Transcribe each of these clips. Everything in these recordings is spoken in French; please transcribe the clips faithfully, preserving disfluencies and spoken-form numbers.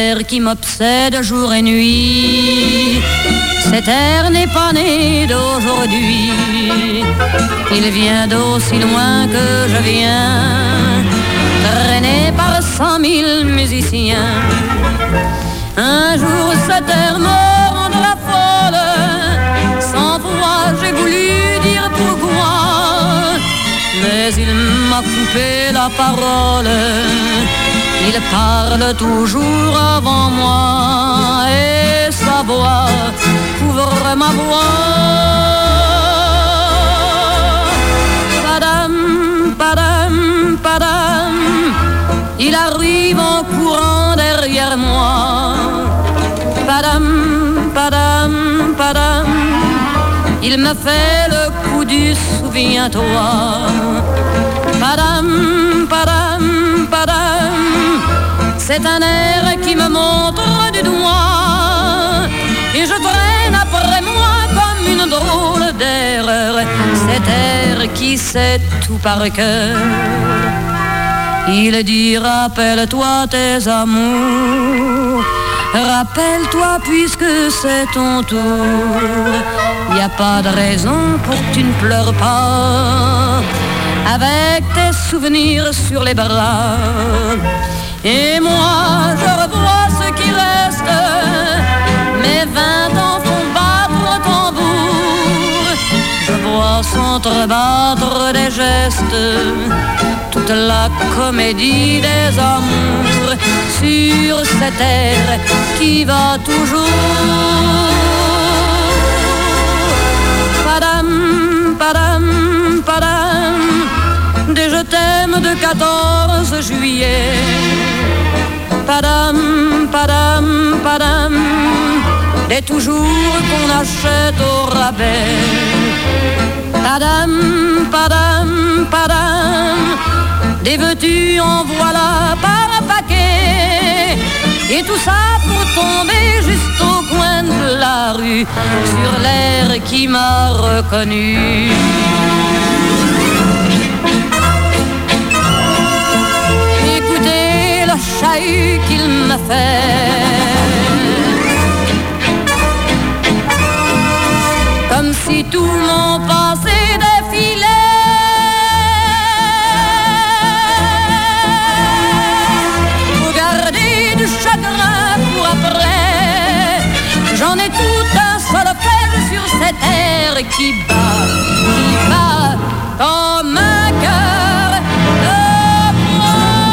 air qui m'obsède jour et nuit. Cet air n'est pas né d'aujourd'hui, il vient d'aussi loin que je viens, traîné par cent mille musiciens. Un jour cet air me rendra folle, sans foi j'ai voulu dire pourquoi, mais il m'a coupé la parole. Il parle toujours avant moi et sa voix couvre ma voix. Padam, padam, padam, il arrive en courant derrière moi. Padam, padam, padam, il me fait le coup du souviens-toi. Padam, padam, padam, c'est un air qui me montre du doigt et je traîne après moi comme une drôle d'erreur cet air qui sait tout par cœur. Il dit rappelle-toi tes amours, rappelle-toi puisque c'est ton tour. Y a pas de raison pour que tu ne pleures pas, avec tes souvenirs sur les bras. Et moi je revois ce qui reste, mes vingt ans font battre tambour. Je vois s'entrebattre des gestes, toute la comédie des amours sur cette air qui va toujours. Padam, padam, padam, des je t'aime de quatorze juillet. Padam, padam, padam, des toujours qu'on achète au rabais. Padam, padam, padam, des veux-tu en voilà par paquet. Et tout ça pour tomber juste au coin de la rue, sur l'air qui m'a reconnu. Écoutez le chahut qu'il m'a fait, comme si tout mon passé défilait. Faut garder du chagrin pour après, j'en ai tout un solfège sur cette air qui bat, qui bat comme un cœur de bois.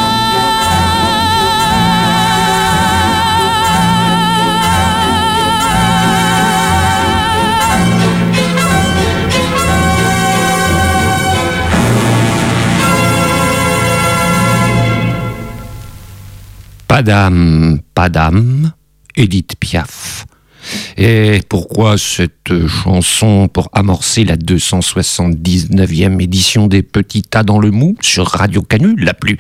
Padam, padam, Édith Piaf. Et pourquoi cette chanson pour amorcer la deux cent soixante-dix-neuvième édition des Petits Tas dans le Mou sur Radio Canu, la plus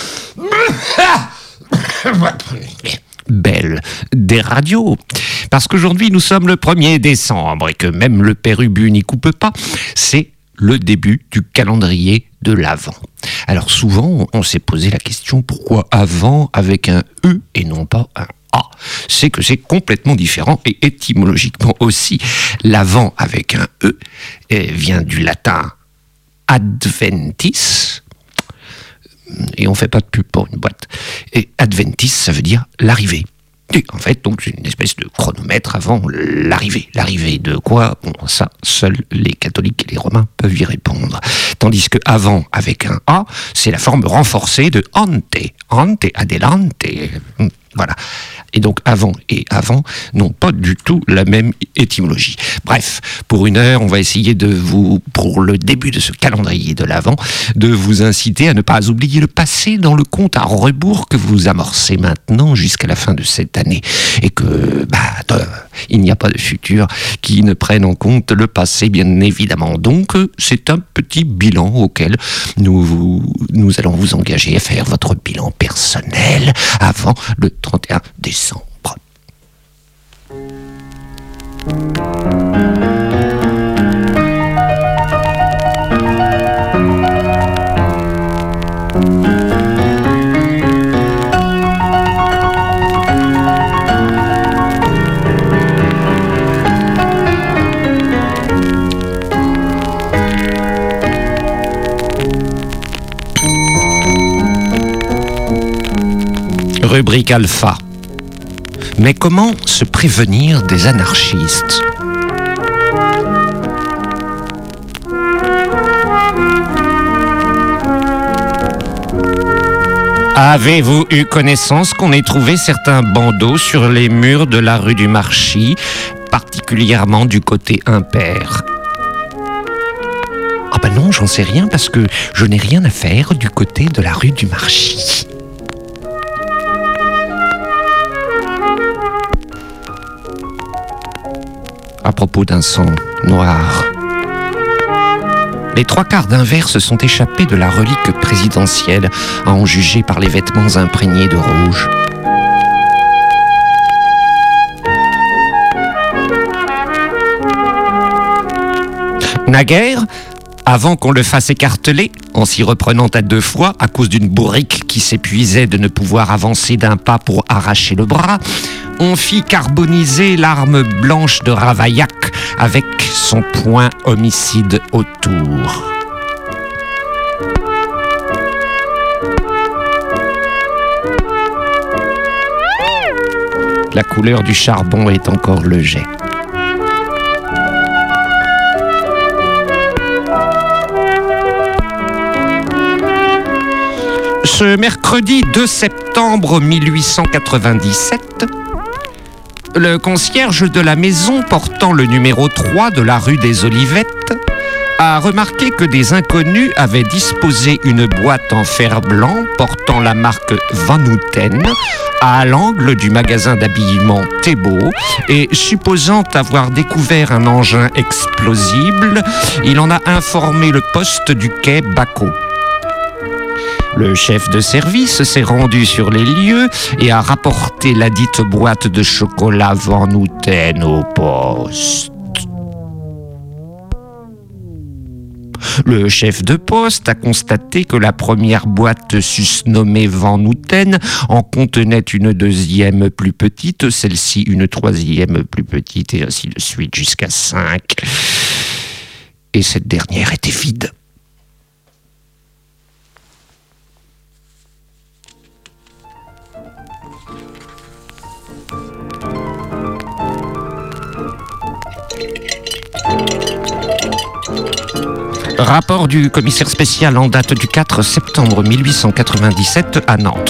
belle des radios? Parce qu'aujourd'hui nous sommes le premier décembre et que même le père Ubu n'y coupe pas, c'est le début du calendrier de l'Avent. Alors souvent on s'est posé la question pourquoi Avant avec un E et non pas un A. C'est que c'est complètement différent et étymologiquement aussi. L'Avent avec un E vient du latin adventis, et on fait pas de pub pour une boîte. Et adventis, ça veut dire l'arrivée. Et en fait, donc, c'est une espèce de chronomètre avant l'arrivée. L'arrivée de quoi? Bon, ça, seuls les catholiques et les romains peuvent y répondre. Tandis que avant, avec un A, c'est la forme renforcée de ante. Ante, adelante. Voilà. Et donc avant et avant n'ont pas du tout la même étymologie. Bref, pour une heure, on va essayer de vous, pour le début de ce calendrier de l'Avent, de vous inciter à ne pas oublier le passé dans le compte à rebours que vous amorcez maintenant jusqu'à la fin de cette année. Et que, bah, euh, il n'y a pas de futur qui ne prenne en compte le passé, bien évidemment. Donc, c'est un petit bilan auquel nous, nous allons vous engager à faire votre bilan personnel avant le trente et un décembre. Rubrique alpha. Mais comment se prévenir des anarchistes ? Avez-vous eu connaissance qu'on ait trouvé certains bandeaux sur les murs de la rue du Marchis, particulièrement du côté impair ? Ah ben non, j'en sais rien parce que je n'ai rien à faire du côté de la rue du Marchis. À propos d'un sang noir, les trois quarts d'un verre se sont échappés de la relique présidentielle, à en juger par les vêtements imprégnés de rouge. Naguère, avant qu'on le fasse écarteler, en s'y reprenant à deux fois à cause d'une bourrique qui s'épuisait de ne pouvoir avancer d'un pas pour arracher le bras, on fit carboniser l'arme blanche de Ravaillac avec son point homicide autour. La couleur du charbon est encore le jet. Ce mercredi deux septembre mille huit cent quatre-vingt-dix-sept, le concierge de la maison portant le numéro trois de la rue des Olivettes a remarqué que des inconnus avaient disposé une boîte en fer blanc portant la marque Van Houten à l'angle du magasin d'habillement Thébault et supposant avoir découvert un engin explosible, il en a informé le poste du quai Baco. Le chef de service s'est rendu sur les lieux et a rapporté la dite boîte de chocolat Van Houten au poste. Le chef de poste a constaté que la première boîte susnommée Van Houten en contenait une deuxième plus petite, celle-ci une troisième plus petite et ainsi de suite jusqu'à cinq. Et cette dernière était vide. Rapport du commissaire spécial en date du quatre septembre mille huit cent quatre-vingt-dix-sept à Nantes.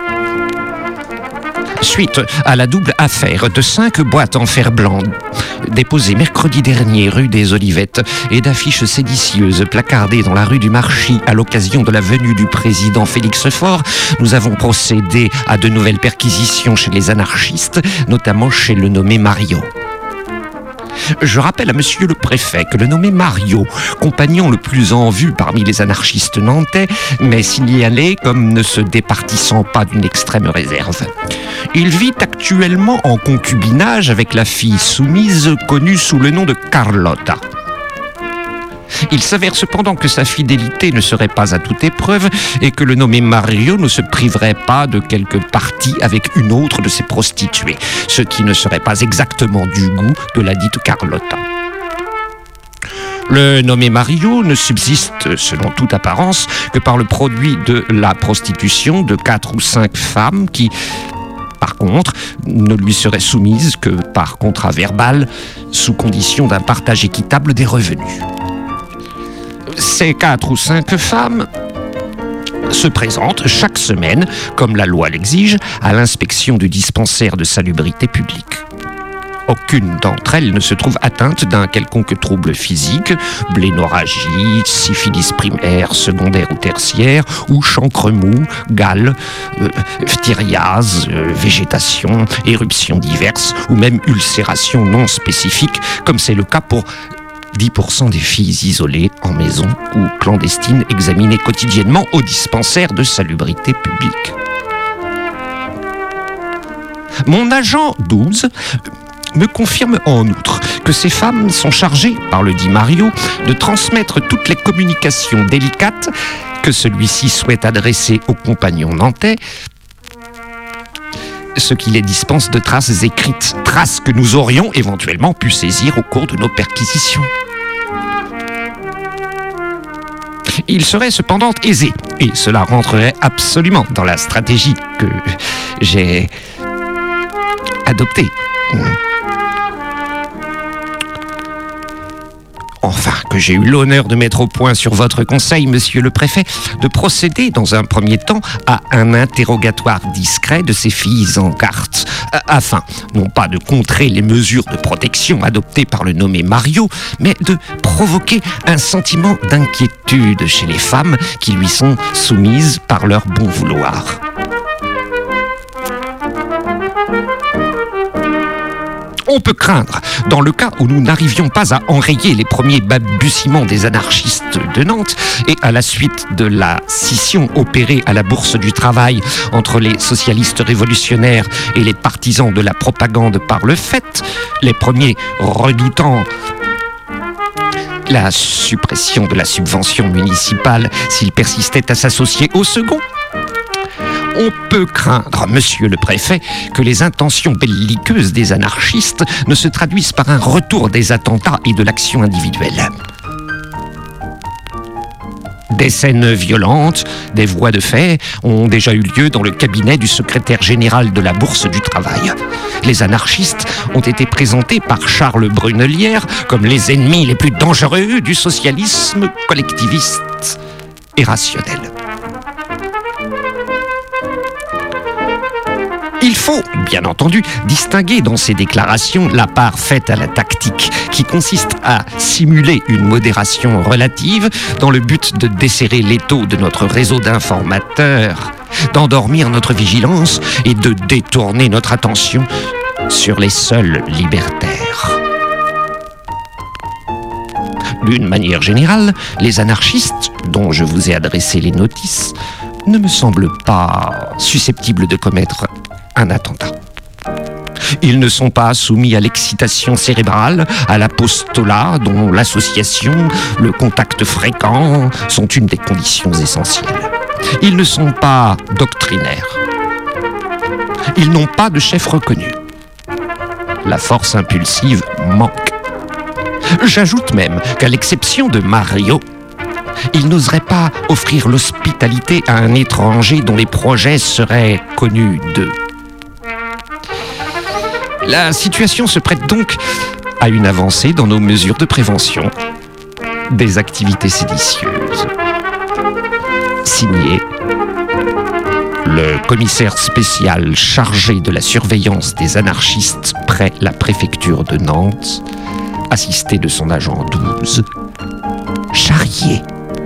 Suite à la double affaire de cinq boîtes en fer blanc déposées mercredi dernier rue des Olivettes et d'affiches séditieuses placardées dans la rue du Marchis à l'occasion de la venue du président Félix Faure, nous avons procédé à de nouvelles perquisitions chez les anarchistes, notamment chez le nommé Mario. Je rappelle à monsieur le préfet que le nommé Mario, compagnon le plus en vue parmi les anarchistes nantais, m'est signalé comme ne se départissant pas d'une extrême réserve. Il vit actuellement en concubinage avec la fille soumise connue sous le nom de Carlotta. Il s'avère cependant que sa fidélité ne serait pas à toute épreuve et que le nommé Mario ne se priverait pas de quelque partie avec une autre de ses prostituées, ce qui ne serait pas exactement du goût de la dite Carlotta. Le nommé Mario ne subsiste, selon toute apparence, que par le produit de la prostitution de quatre ou cinq femmes qui, par contre, ne lui seraient soumises que par contrat verbal, sous condition d'un partage équitable des revenus. Ces quatre ou cinq femmes se présentent chaque semaine, comme la loi l'exige, à l'inspection du dispensaire de salubrité publique. Aucune d'entre elles ne se trouve atteinte d'un quelconque trouble physique, blénorragie, syphilis primaire, secondaire ou tertiaire, ou chancre mou, gale, euh, phthiriase, euh, végétation, éruptions diverses, ou même ulcération non spécifique, comme c'est le cas pour dix pour cent des filles isolées en maison ou clandestines examinées quotidiennement au dispensaire de salubrité publique. Mon agent douze me confirme en outre que ces femmes sont chargées, par le dit Mario, de transmettre toutes les communications délicates que celui-ci souhaite adresser aux compagnons nantais, ce qui les dispense de traces écrites, traces que nous aurions éventuellement pu saisir au cours de nos perquisitions. Il serait cependant aisé, et cela rentrerait absolument dans la stratégie que j'ai adoptée. Enfin, que j'ai eu l'honneur de mettre au point sur votre conseil, monsieur le préfet, de procéder dans un premier temps à un interrogatoire discret de ces filles en carte, afin, non pas de contrer les mesures de protection adoptées par le nommé Mario, mais de provoquer un sentiment d'inquiétude chez les femmes qui lui sont soumises par leur bon vouloir. On peut craindre, dans le cas où nous n'arrivions pas à enrayer les premiers balbutiements des anarchistes de Nantes et à la suite de la scission opérée à la Bourse du Travail entre les socialistes révolutionnaires et les partisans de la propagande par le fait, les premiers redoutant la suppression de la subvention municipale s'ils persistaient à s'associer au second. On peut craindre, monsieur le préfet, que les intentions belliqueuses des anarchistes ne se traduisent par un retour des attentats et de l'action individuelle. Des scènes violentes, des voies de fait ont déjà eu lieu dans le cabinet du secrétaire général de la Bourse du Travail. Les anarchistes ont été présentés par Charles Brunelière comme les ennemis les plus dangereux du socialisme collectiviste et rationnel. Il faut, bien entendu, distinguer dans ces déclarations la part faite à la tactique, qui consiste à simuler une modération relative dans le but de desserrer l'étau de notre réseau d'informateurs, d'endormir notre vigilance et de détourner notre attention sur les seuls libertaires. D'une manière générale, les anarchistes, dont je vous ai adressé les notices, ne me semblent pas susceptibles de commettre un attentat. Ils ne sont pas soumis à l'excitation cérébrale, à l'apostolat dont l'association, le contact fréquent sont une des conditions essentielles. Ils ne sont pas doctrinaires. Ils n'ont pas de chef reconnu. La force impulsive manque. J'ajoute même qu'à l'exception de Mario, ils n'oseraient pas offrir l'hospitalité à un étranger dont les projets seraient connus d'eux. La situation se prête donc à une avancée dans nos mesures de prévention des activités séditieuses. Signé le commissaire spécial chargé de la surveillance des anarchistes près la préfecture de Nantes, assisté de son agent douze, Charrier.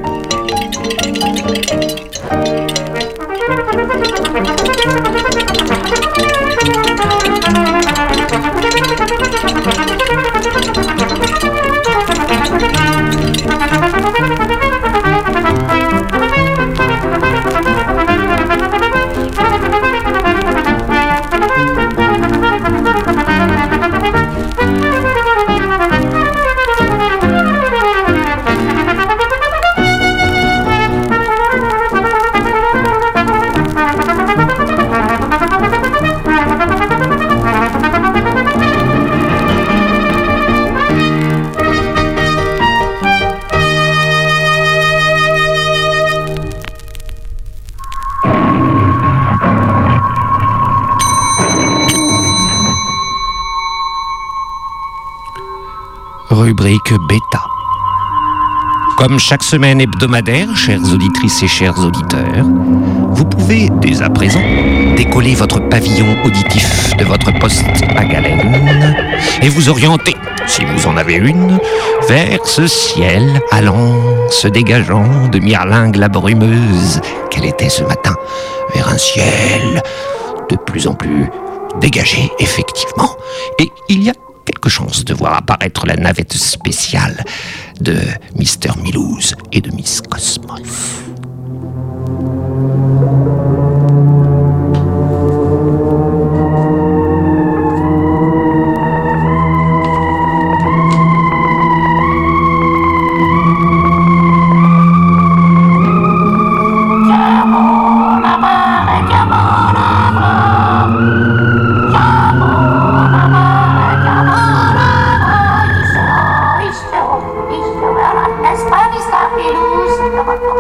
Rubrique bêta. Comme chaque semaine hebdomadaire, chères auditrices et chers auditeurs, vous pouvez, dès à présent, décoller votre pavillon auditif de votre poste à galène et vous orienter, si vous en avez une, vers ce ciel allant, se dégageant de Mirlingue la brumeuse qu'elle était ce matin, vers un ciel de plus en plus dégagé, effectivement. Et il y a quelque chance de voir apparaître la navette spéciale de Mister Milouz et de Miss Cosmos. Mister Milouz,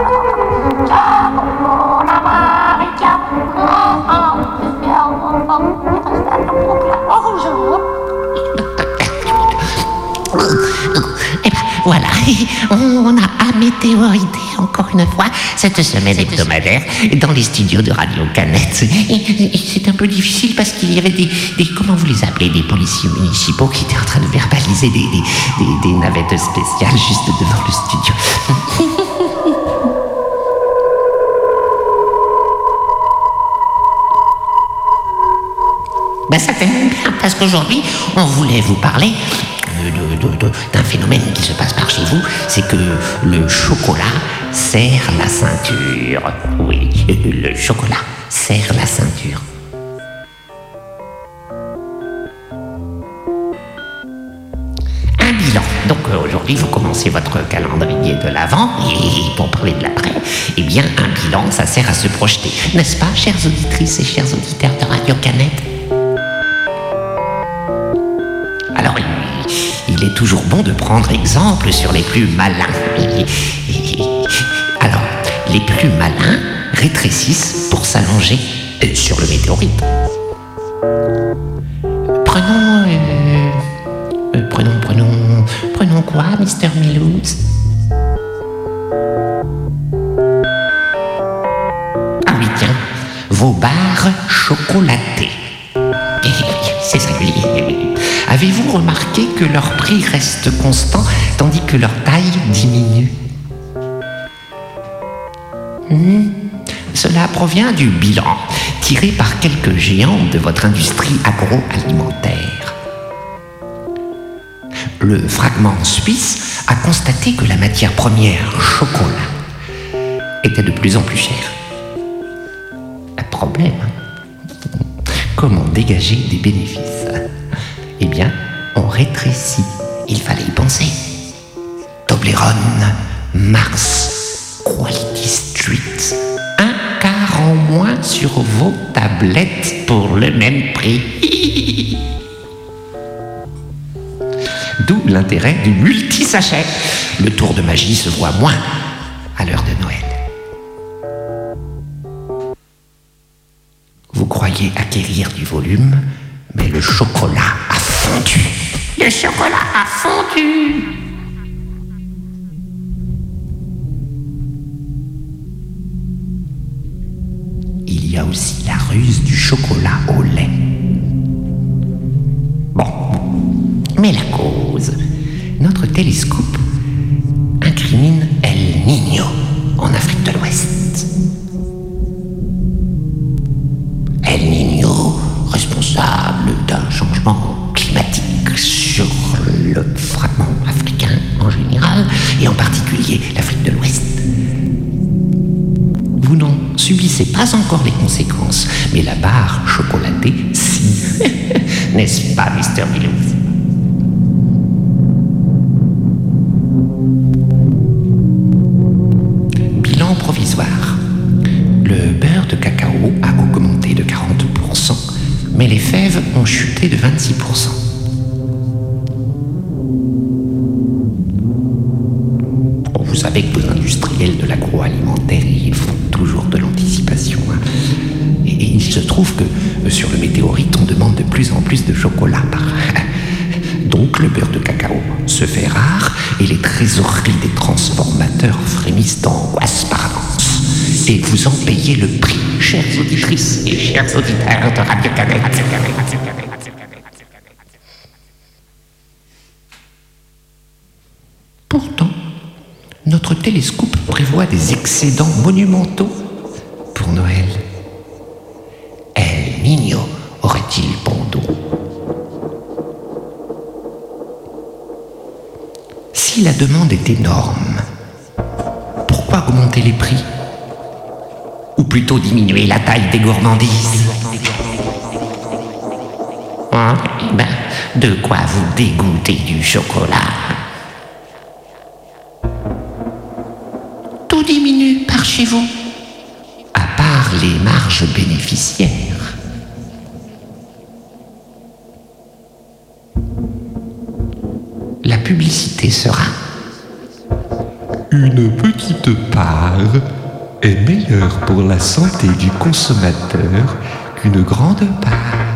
Voilà, on a météorité encore une fois cette semaine hebdomadaire dans les studios de Radio Canette. C'est un peu difficile parce qu'il y avait des, des, comment vous les appelez, des policiers municipaux qui étaient en train de verbaliser des, des, des, des navettes spéciales juste devant le studio. Ben ça tombe bien, parce qu'aujourd'hui, on voulait vous parler de, de, de, d'un phénomène qui se passe par chez vous, c'est que le chocolat serre la ceinture. Oui, le chocolat serre la ceinture. Un bilan. Donc euh, aujourd'hui, vous commencez votre calendrier de l'avant, et pour parler de l'après, eh bien, un bilan, ça sert à se projeter. N'est-ce pas, chères auditrices et chers auditeurs de Radio Canette ? Alors, il est toujours bon de prendre exemple sur les plus malins. Alors, les plus malins rétrécissent pour s'allonger sur le météorite. Prenons... Euh, euh, prenons, prenons... Prenons quoi, mister Milouz ? Ah oui, tiens, vos barres chocolatées. C'est singulier. Avez-vous remarqué que leur prix reste constant tandis que leur taille diminue ? hmm. Cela provient du bilan tiré par quelques géants de votre industrie agroalimentaire. Le fragment suisse a constaté que la matière première chocolat était de plus en plus chère. Un problème. Comment dégager des bénéfices ? Eh bien, on rétrécit. Il fallait y penser. Toblerone, Mars, Quality Street. Un quart en moins sur vos tablettes pour le même prix. D'où l'intérêt du multi-sachet. Le tour de magie se voit moins à l'heure de Noël. Vous croyez acquérir du volume, mais le chocolat a fondu. Le chocolat a fondu. Il y a aussi la ruse du chocolat au lait. Bon, mais la cause, notre télescope incrimine El Niño en Afrique de l'Ouest. El Niño, responsable d'un changement climatique sur le fragment africain en général, et en particulier l'Afrique de l'Ouest. Vous n'en subissez pas encore les conséquences, mais la barre chocolatée, si. N'est-ce pas, mister Milouz ? Bilan provisoire. Le beurre de cacao a augmenté de quarante pour cent, mais les fèves ont chuté de vingt-six pour cent. Vous savez que les industriels de l'agroalimentaire, ils font toujours de l'anticipation. Hein. Et, et il se trouve que sur le météorite, on demande de plus en plus de chocolat par... Donc le beurre de cacao se fait rare et les trésoreries des transformateurs frémissent d'angoisse par avance. Et vous en payez le prix, chères auditrices et chers auditeurs de Radio Canette. Pourtant, notre télescope prévoit des excédents monumentaux pour Noël. El Niño aurait-il bon dos ? Si la demande est énorme, pourquoi augmenter les prix ? Ou plutôt diminuer la taille des gourmandises ? Hein ? Eh ben, de quoi vous dégoûter du chocolat ? Tout diminue par chez vous, à part les marges bénéficiaires. La publicité sera une petite part est meilleure pour la santé du consommateur qu'une grande part.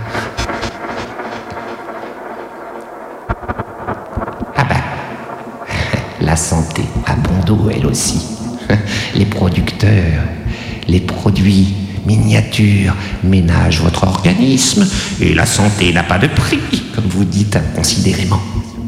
Ah ben, santé a bon dos, elle aussi. Les producteurs, les produits miniatures ménagent votre organisme et la santé n'a pas de prix, comme vous dites inconsidérément.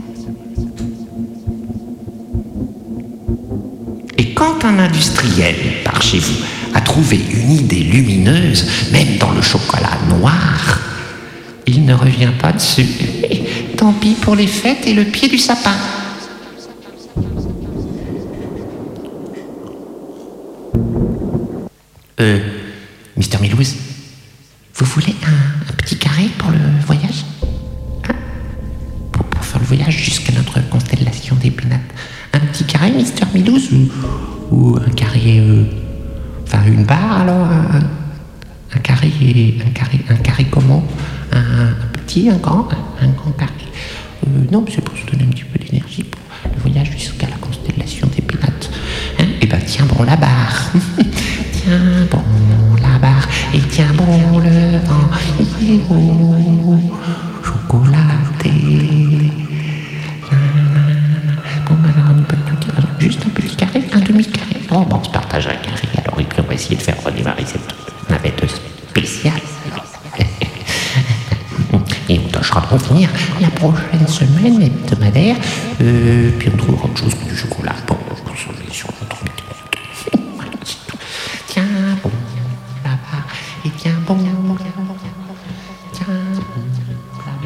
Et quand un industriel, par chez vous, a trouvé une idée lumineuse, même dans le chocolat noir, il ne revient pas dessus. Tant pis pour les fêtes et le pied du sapin. Euh, Mister Milouz, vous voulez un, un petit carré pour le voyage, hein, pour, pour faire le voyage jusqu'à notre constellation des pénates. Un petit carré, Mister Milouz, ou, ou un carré... Euh, enfin, une barre, alors un, un carré... Un carré, un carré comment un, un petit, un grand, un, un grand carré. Euh, non, c'est pour se donner un petit peu d'énergie pour le voyage jusqu'à la constellation des pénates. Hein, et ben tiens bon la barre. Tiens bon la barre. Et tiens bon le vent. Et oh, chocolaté. Bon, alors, une petite, juste un petit carré, un demi-carré. Oh, bon, on se partage un carré. Alors, on va essayer de faire redémarrer cette navette spéciale. Et on tâchera de revenir la prochaine semaine hebdomadaire. Euh, puis on trouvera autre chose que du chocolat pour consommer sur notre météo. Tiens bon là-bas, et tiens bon là-bas. Tiens bon là-bas.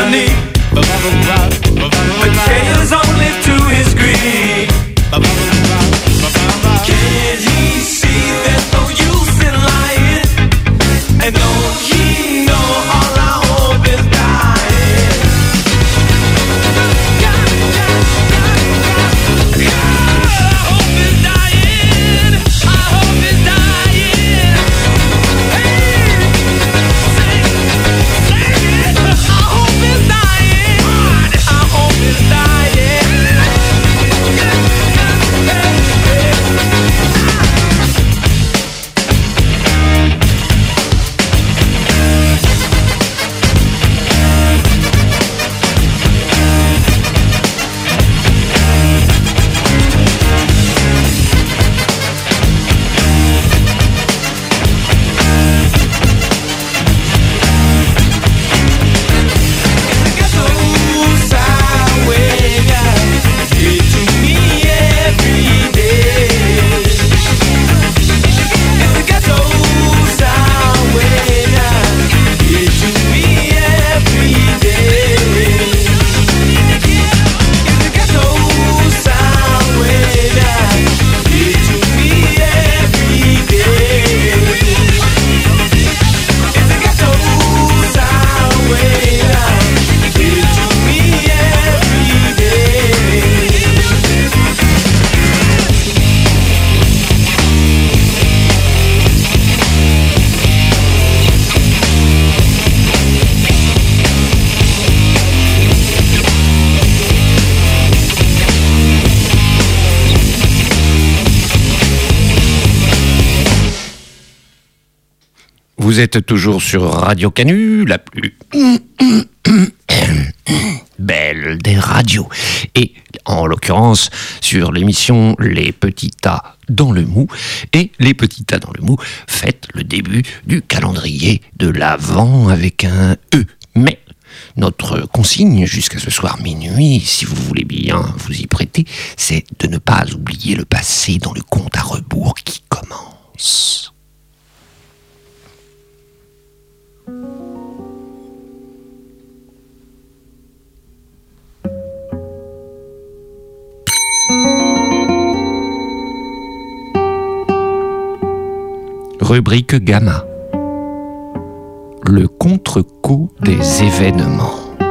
money. But caters only to his greed. Can't he see there's no use in lying? And don't he know all our hope is dying? God, God, God, God, our hope is dying. Our hope is dying. Hey, sing, sing it. Our hope is dying. Our hope is dying. Vous êtes toujours sur Radio Canu, la plus belle des radios. Et en l'occurrence, sur l'émission Les Petits Tas dans le Mou. Et Les Petits Tas dans le Mou fête le début du calendrier de l'Avent avec un E. Mais notre consigne jusqu'à ce soir minuit, si vous voulez bien vous y prêter, c'est de ne pas oublier le passé dans le compte à rebours qui commence. Rubrique Gamma. Le contre-coup des événements.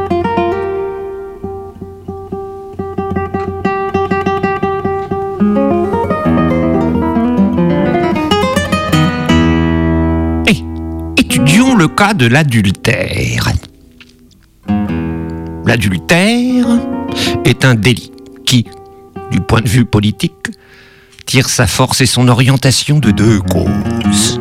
Et étudions le cas de l'adultère. L'adultère est un délit qui, du point de vue politique, tire sa force et son orientation de deux causes.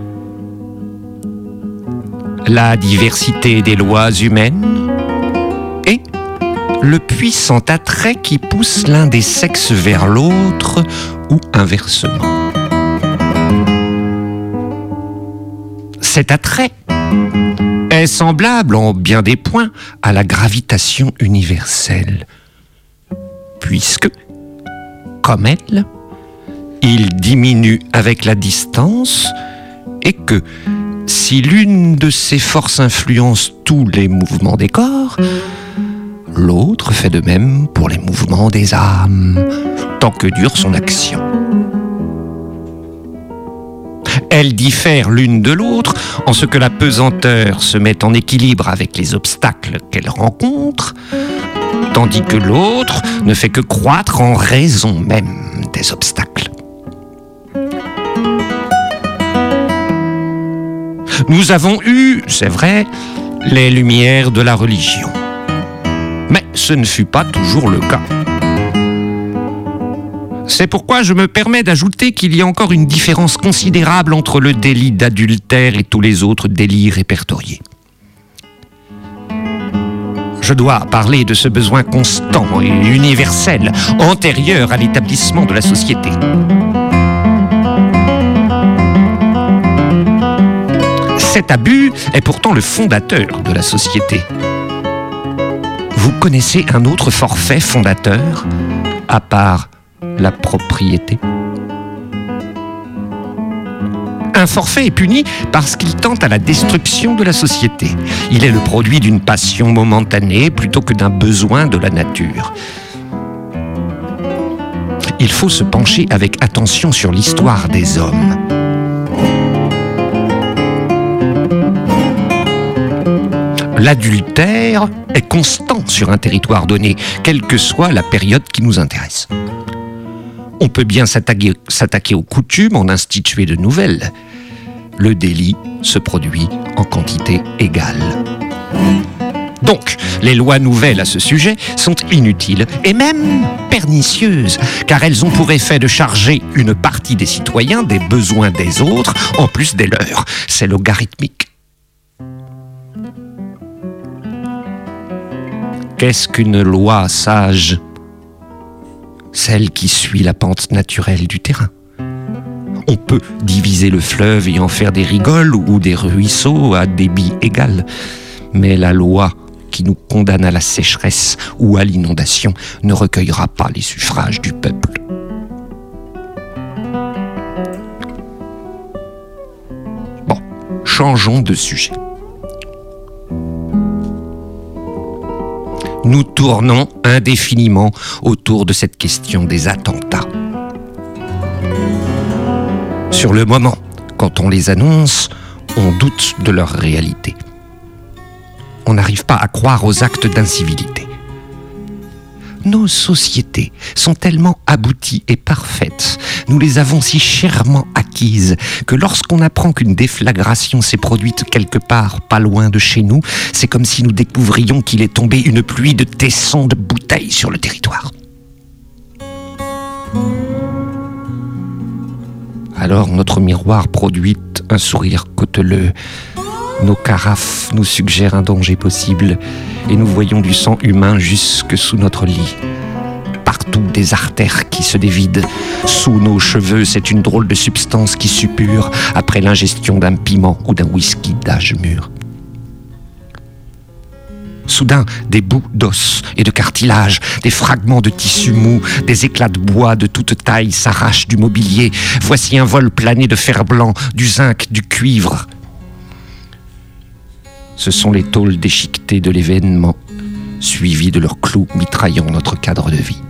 La diversité des lois humaines et le puissant attrait qui pousse l'un des sexes vers l'autre ou inversement. Cet attrait est semblable en bien des points à la gravitation universelle, puisque, comme elle, il diminue avec la distance et que, si l'une de ces forces influence tous les mouvements des corps, l'autre fait de même pour les mouvements des âmes, tant que dure son action. Elles diffèrent l'une de l'autre en ce que la pesanteur se met en équilibre avec les obstacles qu'elle rencontre, tandis que l'autre ne fait que croître en raison même des obstacles. Nous avons eu, c'est vrai, les lumières de la religion. Mais ce ne fut pas toujours le cas. C'est pourquoi je me permets d'ajouter qu'il y a encore une différence considérable entre le délit d'adultère et tous les autres délits répertoriés. Je dois parler de ce besoin constant et universel, antérieur à l'établissement de la société. Cet abus est pourtant le fondateur de la société. Vous connaissez un autre forfait fondateur, à part la propriété ? Un forfait est puni parce qu'il tente à la destruction de la société. Il est le produit d'une passion momentanée plutôt que d'un besoin de la nature. Il faut se pencher avec attention sur l'histoire des hommes. L'adultère est constant sur un territoire donné, quelle que soit la période qui nous intéresse. On peut bien s'attaquer, s'attaquer aux coutumes, en instituer de nouvelles. Le délit se produit en quantité égale. Donc, les lois nouvelles à ce sujet sont inutiles et même pernicieuses, car elles ont pour effet de charger une partie des citoyens des besoins des autres, en plus des leurs. C'est logarithmique. Qu'est-ce qu'une loi sage ? Celle qui suit la pente naturelle du terrain. On peut diviser le fleuve et en faire des rigoles ou des ruisseaux à débit égal. Mais la loi qui nous condamne à la sécheresse ou à l'inondation ne recueillera pas les suffrages du peuple. Bon, changeons de sujet. Nous tournons indéfiniment autour de cette question des attentats. Sur le moment, quand on les annonce, on doute de leur réalité. On n'arrive pas à croire aux actes d'incivilité. Nos sociétés sont tellement abouties et parfaites, nous les avons si chèrement acquises, que lorsqu'on apprend qu'une déflagration s'est produite quelque part pas loin de chez nous, c'est comme si nous découvrions qu'il est tombé une pluie de tessons de bouteilles sur le territoire. Alors notre miroir produit un sourire cauteleux. Nos carafes nous suggèrent un danger possible et nous voyons du sang humain jusque sous notre lit. Partout des artères qui se dévident. Sous nos cheveux, c'est une drôle de substance qui suppure après l'ingestion d'un piment ou d'un whisky d'âge mûr. Soudain, des bouts d'os et de cartilage, des fragments de tissu mou, des éclats de bois de toute taille s'arrachent du mobilier. Voici un vol plané de fer blanc, du zinc, du cuivre. Ce sont les tôles déchiquetées de l'événement, suivies de leurs clous mitraillant notre cadre de vie.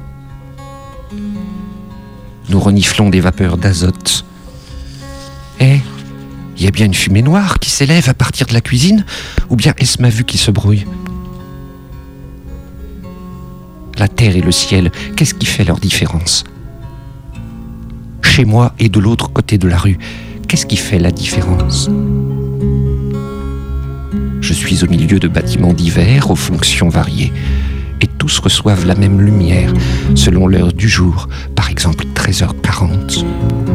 Nous reniflons des vapeurs d'azote. Eh, il y a bien une fumée noire qui s'élève à partir de la cuisine, ou bien est-ce ma vue qui se brouille ? La terre et le ciel, qu'est-ce qui fait leur différence ? Chez moi et de l'autre côté de la rue, qu'est-ce qui fait la différence ? Je suis au milieu de bâtiments divers aux fonctions variées, et tous reçoivent la même lumière selon l'heure du jour, par exemple treize heures quarante.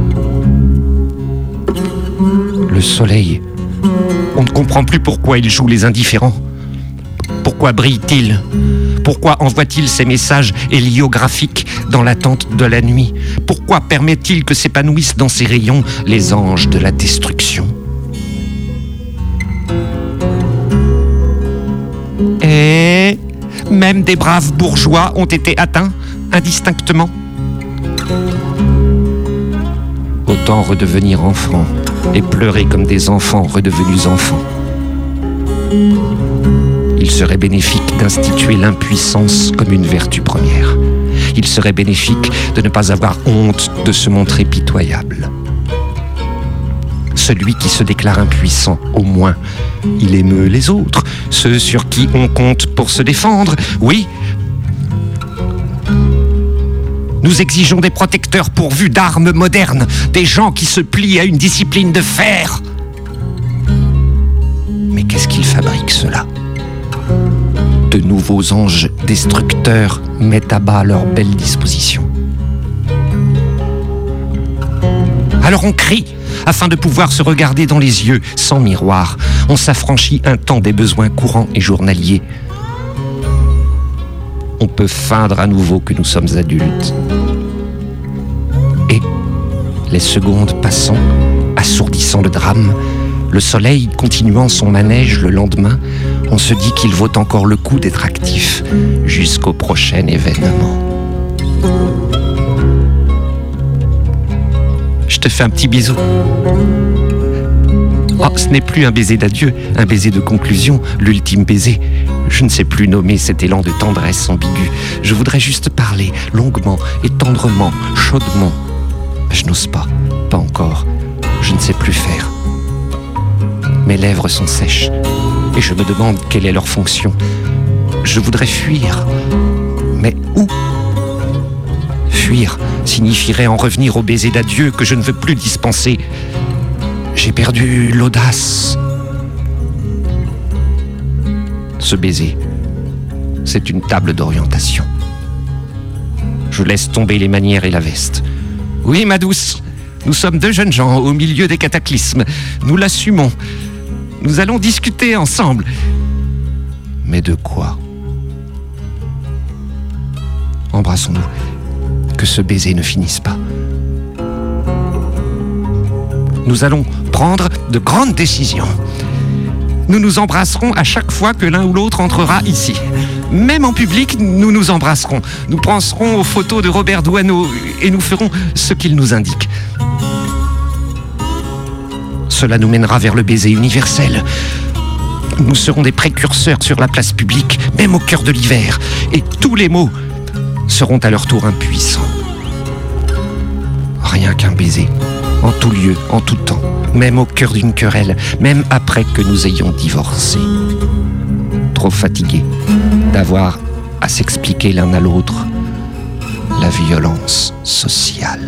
Le soleil, on ne comprend plus pourquoi il joue les indifférents. Pourquoi brille-t-il ? Pourquoi envoie-t-il ces messages héliographiques dans l'attente de la nuit ? Pourquoi permet-il que s'épanouissent dans ses rayons les anges de la destruction ? Et même des braves bourgeois ont été atteints indistinctement. Autant redevenir enfant et pleurer comme des enfants redevenus enfants. Il serait bénéfique d'instituer l'impuissance comme une vertu première. Il serait bénéfique de ne pas avoir honte de se montrer pitoyable. Celui qui se déclare impuissant, au moins, il émeut les autres, ceux sur qui on compte pour se défendre. Oui, nous exigeons des protecteurs pourvus d'armes modernes, des gens qui se plient à une discipline de fer. Mais qu'est-ce qu'ils fabriquent, cela ? De nouveaux anges destructeurs mettent à bas leurs belles dispositions. Alors on crie, afin de pouvoir se regarder dans les yeux, sans miroir. On s'affranchit un temps des besoins courants et journaliers. On peut feindre à nouveau que nous sommes adultes. Et, les secondes passant, assourdissant le drame, le soleil continuant son manège le lendemain, on se dit qu'il vaut encore le coup d'être actif jusqu'au prochain événement. Je te fais un petit bisou. Oh, ce n'est plus un baiser d'adieu, un baiser de conclusion, l'ultime baiser. Je ne sais plus nommer cet élan de tendresse ambiguë. Je voudrais juste parler, longuement et tendrement, chaudement. Je n'ose pas, pas encore. Je ne sais plus faire. Mes lèvres sont sèches et je me demande quelle est leur fonction. Je voudrais fuir. Mais où ? Fuir signifierait en revenir au baiser d'adieu que je ne veux plus dispenser. J'ai perdu l'audace. Ce baiser, c'est une table d'orientation. Je laisse tomber les manières et la veste. Oui, ma douce, nous sommes deux jeunes gens au milieu des cataclysmes. Nous l'assumons. Nous allons discuter ensemble. Mais de quoi ? Embrassons-nous. Que ce baiser ne finisse pas. Nous allons prendre de grandes décisions. Nous nous embrasserons à chaque fois que l'un ou l'autre entrera ici. Même en public, nous nous embrasserons. Nous penserons aux photos de Robert Doisneau et nous ferons ce qu'il nous indique. Cela nous mènera vers le baiser universel. Nous serons des précurseurs sur la place publique, même au cœur de l'hiver. Et tous les mots seront à leur tour impuissants. Rien qu'un baiser, en tout lieu, en tout temps, même au cœur d'une querelle, même après que nous ayons divorcé. Trop fatigués d'avoir à s'expliquer l'un à l'autre la violence sociale.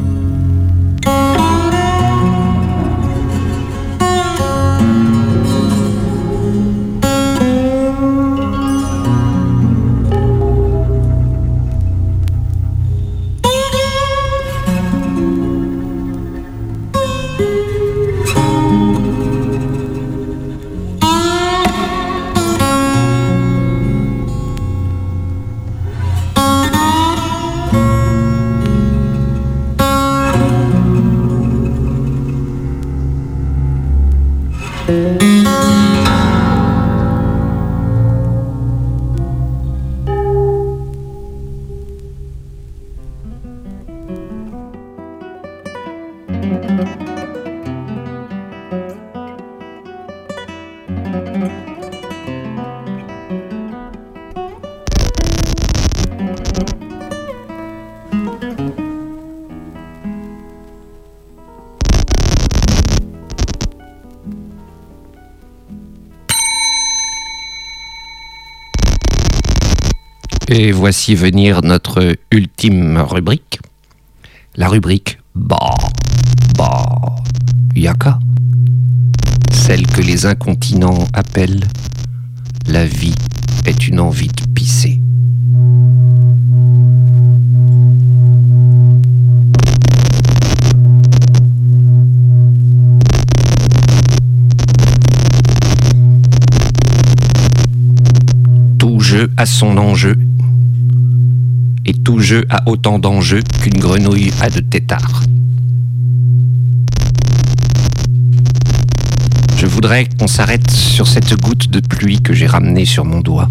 Et voici venir notre ultime rubrique, la rubrique Bah, bah, Yaka, celle que les incontinents appellent la vie est une envie de pisser. Tout jeu a son enjeu. Et tout jeu a autant d'enjeux qu'une grenouille a de têtards. Je voudrais qu'on s'arrête sur cette goutte de pluie que j'ai ramenée sur mon doigt.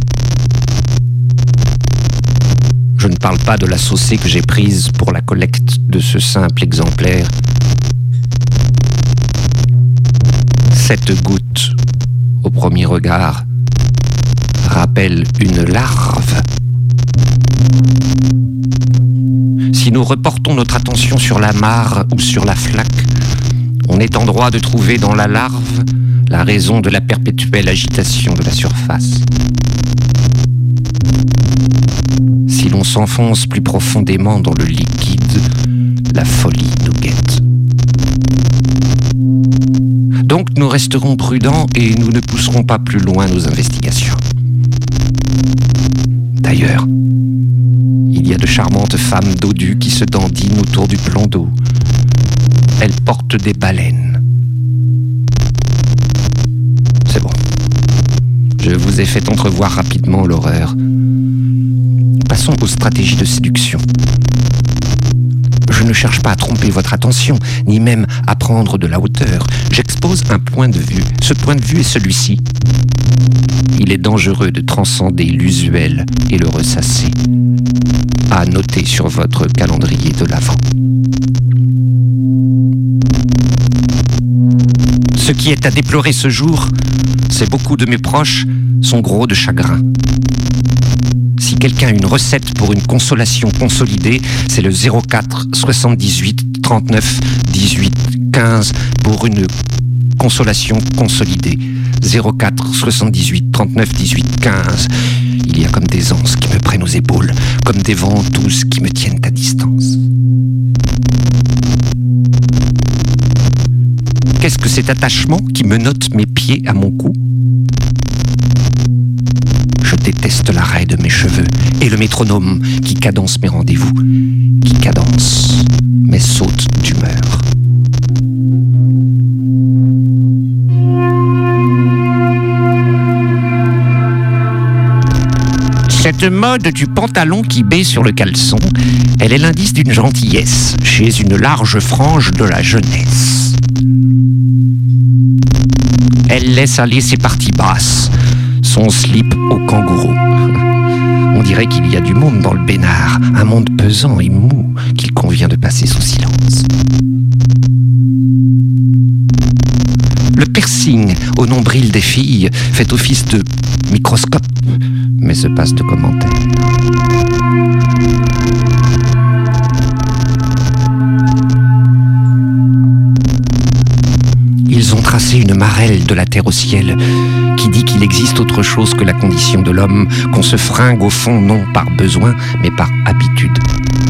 Je ne parle pas de la saucée que j'ai prise pour la collecte de ce simple exemplaire. Cette goutte, au premier regard, rappelle une larve. Si nous reportons notre attention sur la mare ou sur la flaque, on est en droit de trouver dans la larve la raison de la perpétuelle agitation de la surface. Si l'on s'enfonce plus profondément dans le liquide, la folie nous guette. Donc nous resterons prudents et nous ne pousserons pas plus loin nos investigations. D'ailleurs, il y a de charmantes femmes dodues qui se dandinent autour du plan d'eau. Elles portent des baleines. C'est bon. Je vous ai fait entrevoir rapidement l'horreur. Passons aux stratégies de séduction. Je ne cherche pas à tromper votre attention, ni même à prendre de la hauteur. J'expose un point de vue. Ce point de vue est celui-ci. Il est dangereux de transcender l'usuel et le ressasser. À noter sur votre calendrier de l'Avent. Ce qui est à déplorer ce jour, c'est beaucoup de mes proches sont gros de chagrin. Si quelqu'un a une recette pour une consolation consolidée, c'est le zéro quatre soixante-dix-huit trente-neuf dix-huit quinze pour une consolation consolidée. zéro quatre soixante-dix-huit trente-neuf dix-huit quinze. Il y a comme des anses qui me prennent aux épaules, comme des ventouses qui me tiennent à distance. Qu'est-ce que cet attachement qui menotte mes pieds à mon cou ? Je déteste l'arrêt de mes cheveux et le métronome qui cadence mes rendez-vous, qui cadence mes sautes d'humeur. Cette mode du pantalon qui baisse sur le caleçon, elle est l'indice d'une gentillesse chez une large frange de la jeunesse. Elle laisse aller ses parties basses, son slip au kangourou. On dirait qu'il y a du monde dans le bénard, un monde pesant et mou qu'il convient de passer sous silence. Le piercing au nombril des filles fait office de microscope, mais se passe de commentaires. Ils ont tracé une marelle de la terre au ciel qui dit qu'il existe autre chose que la condition de l'homme, qu'on se fringue au fond non par besoin, mais par habitude.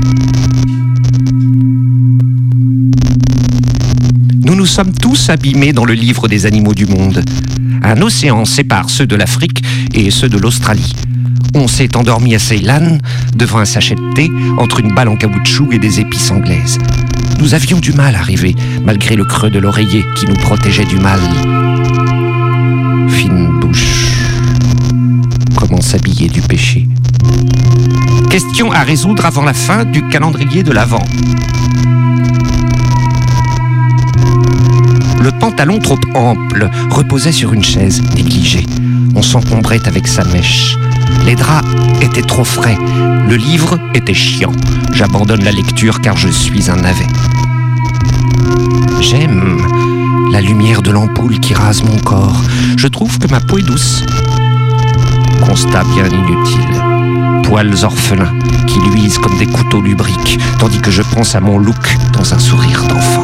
Nous nous sommes tous abîmés dans le livre des animaux du monde. Un océan sépare ceux de l'Afrique et ceux de l'Australie. On s'est endormi à Ceylan, devant un sachet de thé, entre une balle en caoutchouc et des épices anglaises. Nous avions du mal à rêver, malgré le creux de l'oreiller qui nous protégeait du mal. Fine bouche, comment s'habiller du péché? Question à résoudre avant la fin du calendrier de l'Avent. Le pantalon trop ample reposait sur une chaise négligée. On s'encombrait avec sa mèche. Les draps étaient trop frais. Le livre était chiant. J'abandonne la lecture car je suis un navet. J'aime la lumière de l'ampoule qui rase mon corps. Je trouve que ma peau est douce. Constat bien inutile. Poils orphelins qui luisent comme des couteaux lubriques, tandis que je pense à mon look dans un sourire d'enfant.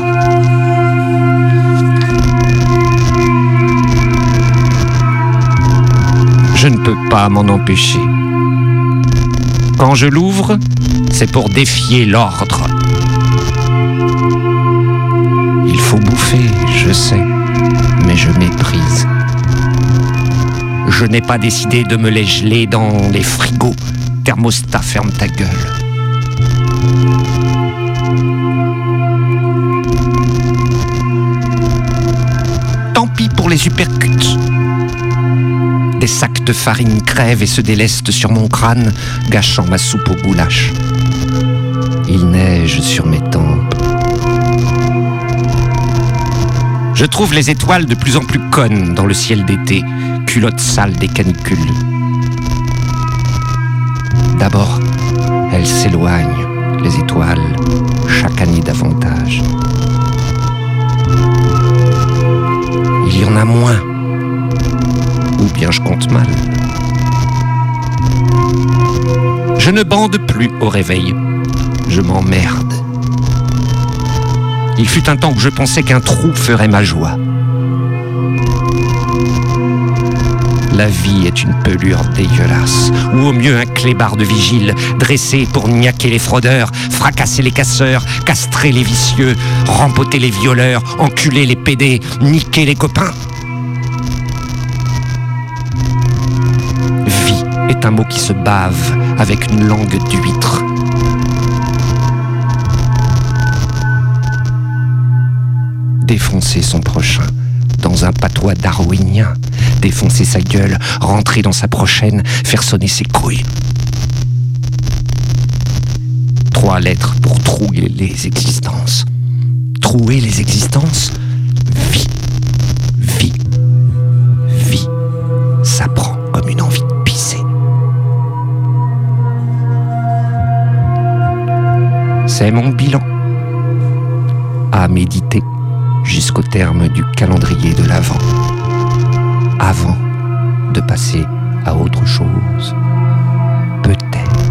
Je ne peux pas m'en empêcher. Quand je l'ouvre, c'est pour défier l'ordre. Il faut bouffer, je sais, mais je méprise. Je n'ai pas décidé de me les geler dans les frigos. Thermostat, ferme ta gueule. Tant pis pour les uppercuts. Des sacs de farine crèvent et se délestent sur mon crâne, gâchant ma soupe au goulash. Il neige sur mes tempes. Je trouve les étoiles de plus en plus connes dans le ciel d'été, culottes sales des canicules. D'abord, elles s'éloignent, les étoiles, chaque année davantage. Il y en a moins. Ou bien je compte mal. Je ne bande plus au réveil. Je m'emmerde. Il fut un temps où je pensais qu'un trou ferait ma joie. La vie est une pelure dégueulasse, ou au mieux un clébard de vigile, dressé pour niaquer les fraudeurs, fracasser les casseurs, castrer les vicieux, rempoter les violeurs, enculer les pédés, niquer les copains. Vie est un mot qui se bave avec une langue d'huître. Défoncer son prochain dans un patois darwinien, défoncer sa gueule, rentrer dans sa prochaine, faire sonner ses couilles. Trois lettres pour trouer les existences. Trouer les existences? Vie. Vie. Vie. Ça prend comme une envie de pisser. C'est mon bilan. À méditer jusqu'à jusqu'au terme du calendrier de l'Avent, avant de passer à autre chose, peut-être.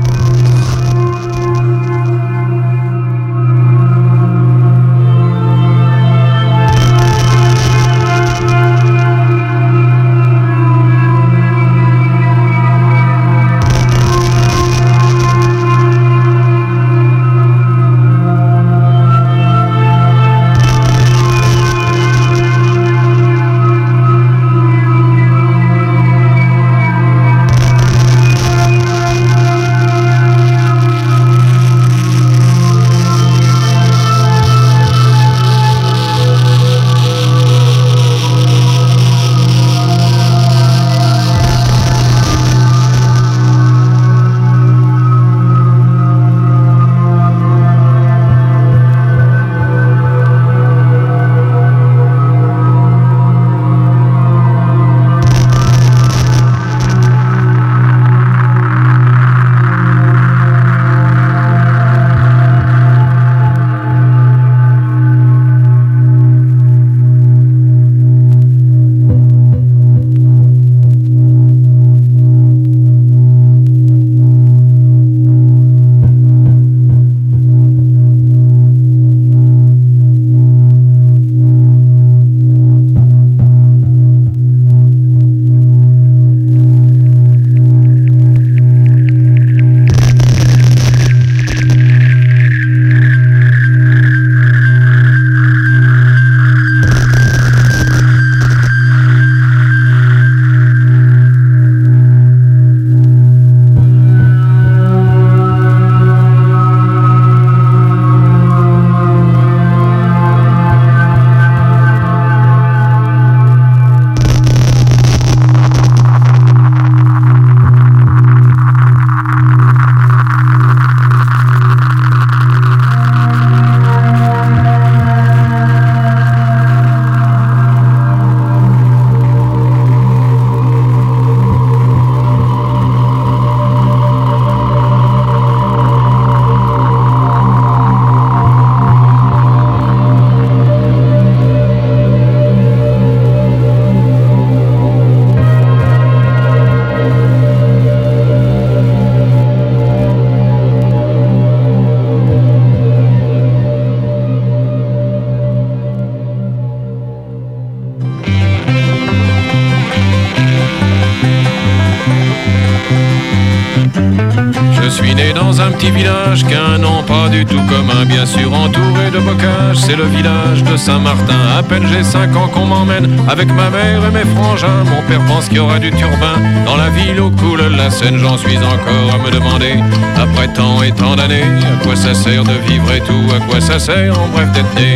Dans un petit village qu'un nom pas du tout commun, bien sûr entouré de bocages, c'est le village de Saint-Martin. À peine j'ai cinq ans qu'on m'emmène avec ma mère et mes frangins. Mon père pense qu'il y aura du turbin dans la ville où coule la Seine. J'en suis encore à me demander, après tant et tant d'années, à quoi ça sert de vivre et tout, à quoi ça sert en bref d'être né.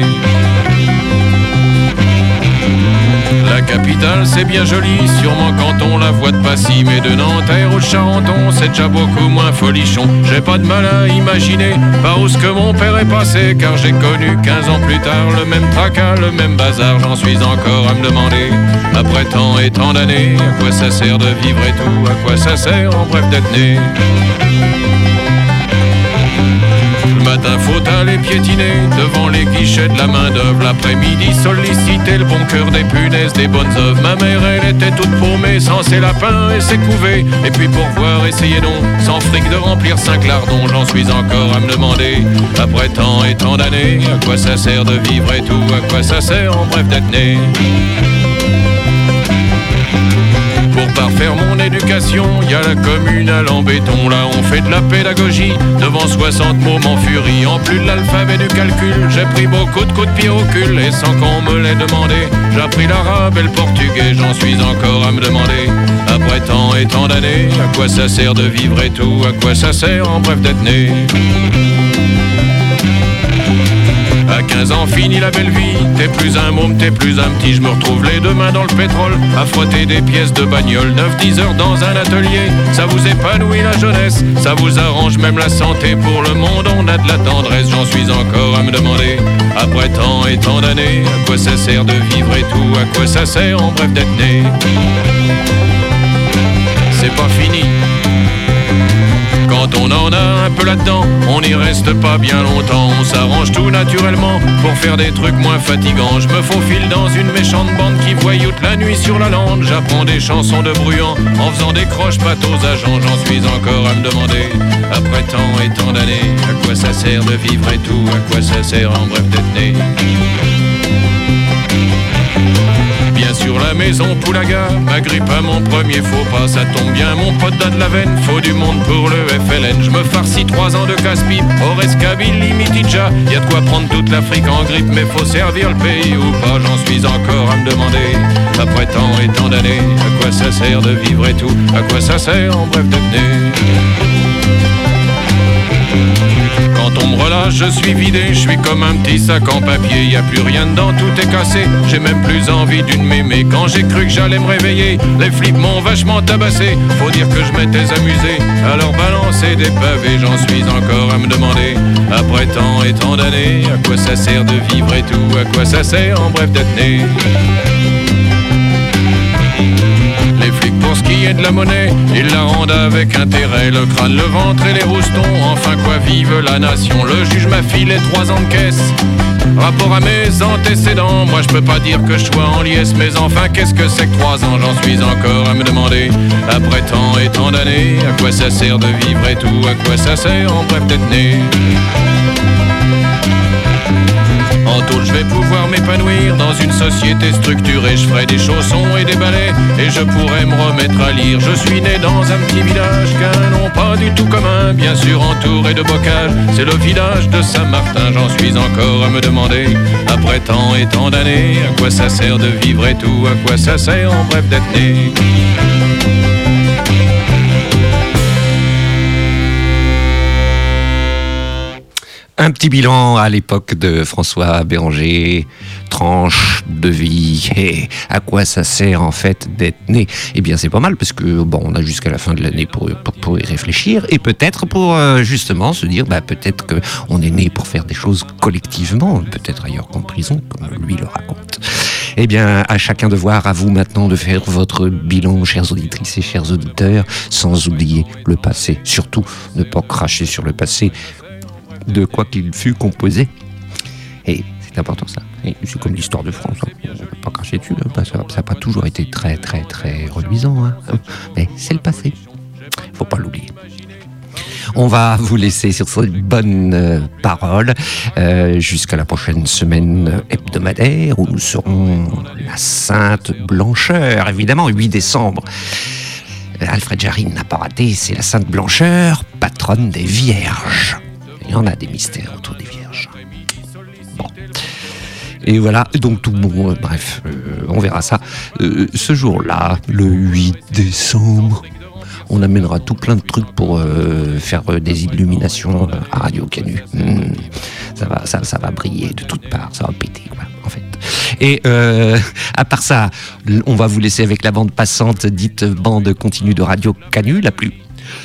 La capitale c'est bien joli, sûrement quand on la voit de Passy, mais de Nanterre ou de Charenton c'est déjà beaucoup moins folichon. J'ai pas de mal à imaginer par où ce que mon père est passé, car j'ai connu quinze ans plus tard le même tracas, le même bazar. J'en suis encore à me demander, après tant et tant d'années, à quoi ça sert de vivre et tout, à quoi ça sert en bref d'être né. Le matin faut aller piétiner devant les guichets de la main d'œuvre. L'après-midi solliciter le bon cœur des punaises, des bonnes œuvres. Ma mère elle était toute paumée sans ses lapins et ses couvées. Et puis pour voir essayer non, sans fric de remplir cinq lardons. J'en suis encore à me demander, après tant et tant d'années, à quoi ça sert de vivre et tout, à quoi ça sert en bref d'être né. Pour parfaire mon éducation, y a la communale en béton. Là on fait de la pédagogie devant soixante mômes en furie. En plus de l'alphabet du calcul, j'ai pris beaucoup de coups de pied au cul. Et sans qu'on me l'ait demandé, j'ai appris l'arabe et le portugais. J'en suis encore à me demander, après tant et tant d'années, à quoi ça sert de vivre et tout, à quoi ça sert en bref d'être né. À quinze ans, fini la belle vie, t'es plus un môme, t'es plus un petit. Je me retrouve les deux mains dans le pétrole, à frotter des pièces de bagnole. neuf dix heures dans un atelier, ça vous épanouit la jeunesse, ça vous arrange même la santé. Pour le monde, on a de la tendresse. J'en suis encore à me demander, après tant et tant d'années, à quoi ça sert de vivre et tout, à quoi ça sert en bref d'être né. C'est pas fini. Quand on on en a un peu là-dedans, on n'y reste pas bien longtemps. On s'arrange tout naturellement pour faire des trucs moins fatigants. Je me faufile dans une méchante bande qui voyoute la nuit sur la lande. J'apprends des chansons de bruyant en faisant des croche-pattes aux agents. J'en suis encore à me demander, après tant et tant d'années, à quoi ça sert de vivre et tout, à quoi ça sert en bref d'être né. Bien sûr la maison Poulaga m'agrippe à mon premier faux pas. Ça tombe bien, mon pote donne la veine, faut du monde pour le F L N. Je me farcis trois ans de casse-pipe, Ores Kabylie, Mitidja. Y'a de quoi prendre toute l'Afrique en grippe, mais faut servir le pays ou pas. J'en suis encore à me demander, après tant et tant d'années, à quoi ça sert de vivre et tout, à quoi ça sert en bref d'être né. Quand on me relâche, je suis vidé, je suis comme un petit sac en papier. Y a plus rien dedans, tout est cassé, j'ai même plus envie d'une mémé. Quand j'ai cru que j'allais me réveiller, les flics m'ont vachement tabassé. Faut dire que je m'étais amusé à leur balancer des pavés. J'en suis encore à me demander, après tant et tant d'années, à quoi ça sert de vivre et tout, à quoi ça sert en bref d'être né. Les flics pour ce qui est de la monnaie, ils la rendent avec intérêt. Le crâne, le ventre et les roustons, enfin quoi vive la nation. Le juge m'a filé trois ans de caisse, rapport à mes antécédents. Moi je peux pas dire que je sois en liesse, mais enfin qu'est-ce que c'est que trois ans? J'en suis encore à me demander, après tant et tant d'années, à quoi ça sert de vivre et tout, à quoi ça sert en bref d'être né. En tout, je vais pouvoir m'épanouir dans une société structurée. Je ferai des chaussons et des balais et je pourrai me remettre à lire. Je suis né dans un petit village qu'un nom pas du tout commun, bien sûr entouré de bocage. C'est le village de Saint-Martin. J'en suis encore à me demander, après tant et tant d'années, à quoi ça sert de vivre et tout, à quoi ça sert en bref d'être né. Un petit bilan à l'époque de François Béranger, tranche de vie, et à quoi ça sert en fait d'être né? Eh bien c'est pas mal parce que bon, on a jusqu'à la fin de l'année pour, pour, pour y réfléchir et peut-être pour euh, justement se dire bah, peut-être qu'on est né pour faire des choses collectivement, peut-être ailleurs qu'en prison, comme lui le raconte. Eh bien, à chacun de voir, à vous maintenant de faire votre bilan, chères auditrices et chers auditeurs, sans oublier le passé. Surtout, ne pas cracher sur le passé, de quoi qu'il fut composé. Et c'est important ça. Et c'est comme l'histoire de France. Hein. On ne peut pas cracher dessus. Hein. Ça n'a pas toujours été très très très reluisant. Hein. Mais c'est le passé. Faut pas l'oublier. On va vous laisser sur cette bonne euh, parole euh, jusqu'à la prochaine semaine hebdomadaire où nous serons la Sainte Blancheur, évidemment, huit décembre. Alfred Jarry n'a pas raté, c'est la Sainte Blancheur, patronne des Vierges. Il y en a des mystères autour des Vierges. Bon. Et voilà, donc tout le monde, euh, bref, euh, on verra ça. Euh, ce jour-là, le huit décembre, on amènera tout plein de trucs pour euh, faire euh, des illuminations euh, à Radio Canu. Mmh. Ça va, ça, ça va briller de toutes parts, ça va péter, quoi, en fait. Et euh, à part ça, on va vous laisser avec la bande passante, dite bande continue de Radio Canu, la plus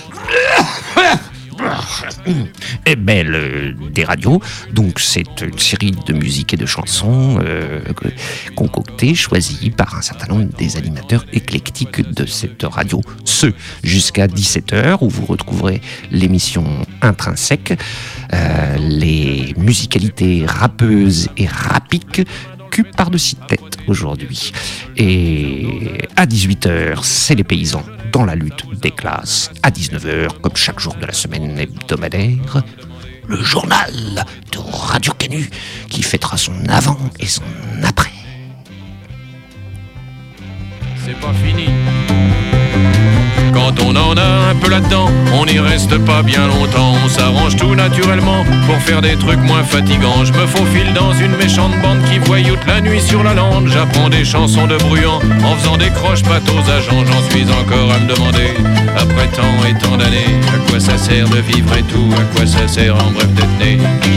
et belle euh, des radios. Donc c'est une série de musiques et de chansons euh, concoctées, choisies par un certain nombre des animateurs éclectiques de cette radio. Ce jusqu'à dix-sept heures où vous retrouverez l'émission Intrinsèque, euh, les musicalités rappeuses et rapiques cul par-dessus tête aujourd'hui. Et à dix-huit heures, c'est les paysans dans la lutte des classes. À dix-neuf heures, comme chaque jour de la semaine hebdomadaire, le journal de Radio Canu qui fêtera son avant et son après. C'est pas fini. Quand on en a un peu là-dedans, on n'y reste pas bien longtemps. On s'arrange tout naturellement pour faire des trucs moins fatigants. Je me faufile dans une méchante bande qui voyoute la nuit sur la lande. J'apprends des chansons de bruyant en faisant des croche-pattes aux agents. J'en suis encore à me demander, après tant et tant d'années, à quoi ça sert de vivre et tout, à quoi ça sert en bref d'être né.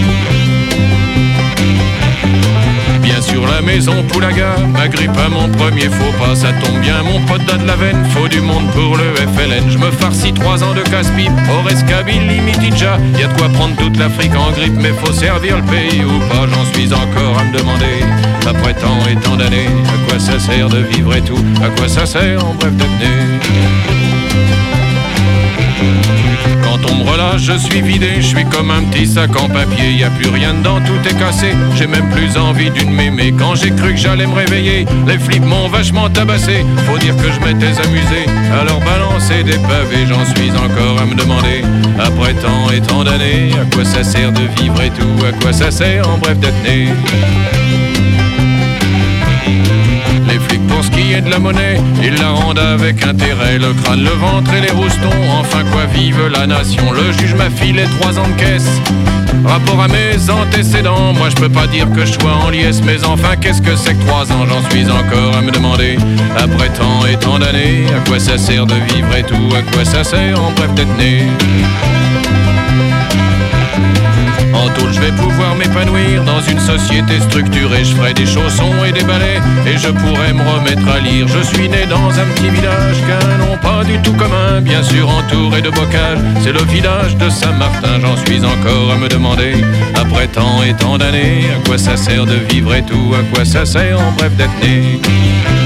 Bien sûr la maison Poulaga m'agrippe à mon premier faux pas. Ça tombe bien, mon pote donne la veine, faut du monde pour le F L N. Je me farcis trois ans de casse-pipe, Ores Kabylie, Mitidja. Y'a de quoi prendre toute l'Afrique en grippe, mais faut servir le pays ou pas. J'en suis encore à me demander, après tant et tant d'années, à quoi ça sert de vivre et tout, à quoi ça sert en bref d'être né. Quand on me relâche, poche, je suis vidé, je suis comme un petit sac en papier. Y a plus rien dedans, tout est cassé. J'ai même plus envie d'une mémé. Quand j'ai cru que j'allais me réveiller, les flics m'ont vachement tabassé. Faut dire que je m'étais amusé à leur balancer des pavés. J'en suis encore à me demander, après tant et tant d'années, à quoi ça sert de vivre et tout, à quoi ça sert en bref d'être né. Les flics pour ce qui est de la monnaie, ils la rendent avec intérêt. Le crâne, le ventre et les roustons, enfin quoi vive la nation. Le juge m'a filé trois ans de caisse. Rapport à mes antécédents, moi je peux pas dire que je sois en liesse. Mais enfin qu'est-ce que c'est que trois ans, j'en suis encore à me demander. Après tant et tant d'années, à quoi ça sert de vivre et tout, à quoi ça sert en bref d'être né. En tout, je vais pouvoir m'épanouir dans une société structurée. Je ferai des chaussons et des balais et je pourrai me remettre à lire. Je suis né dans un petit village qu'un nom pas du tout commun, bien sûr entouré de bocages. C'est le village de Saint-Martin, j'en suis encore à me demander. Après tant et tant d'années, à quoi ça sert de vivre et tout, à quoi ça sert en bref d'être né.